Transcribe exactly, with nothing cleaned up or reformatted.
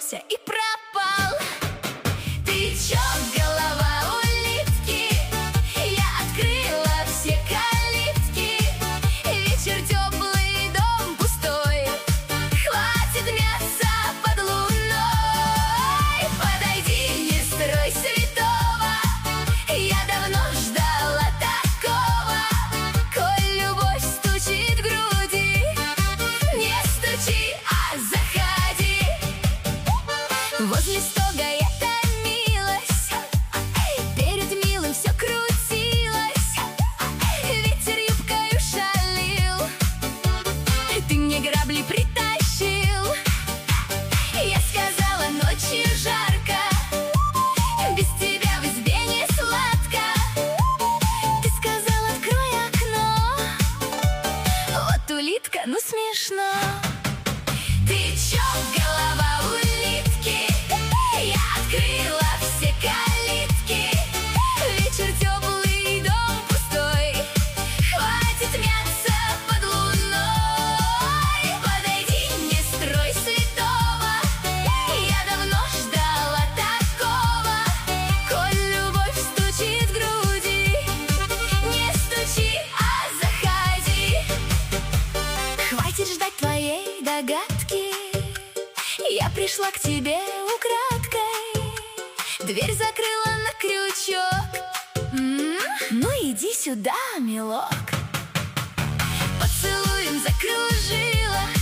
растекся и пропал. Ты чё, голова улитки? Я открыла все калитки. Вечер теплый, дом пустой. Хватит мяса под луной. Подойди, не строй святого. Я давно ждала такого. Коль любовь стучит в груди, не стучи, а заходи. Возле стога я томилась, перед милым все крутилось. Ветер юбкою шалил, ты мне грабли притащил. Я сказала, ночью жарко, без тебя в избе не сладко. Ты сказал, открой окно, вот улитка, ну смешно. Ты чё, голова улитки? Я открыла все калитки. Вечер теплый, дом пустой. Хватит мяться под луной. Подойди, не строй святого. Я давно ждала такого. Коль любовь стучит в груди, не стучи, а заходи. Хватит ждать твоей догадки. Я пришла к тебе украдкой, дверь закрыла на крючок. М, Ну иди сюда, милок. Поцелуем закружила,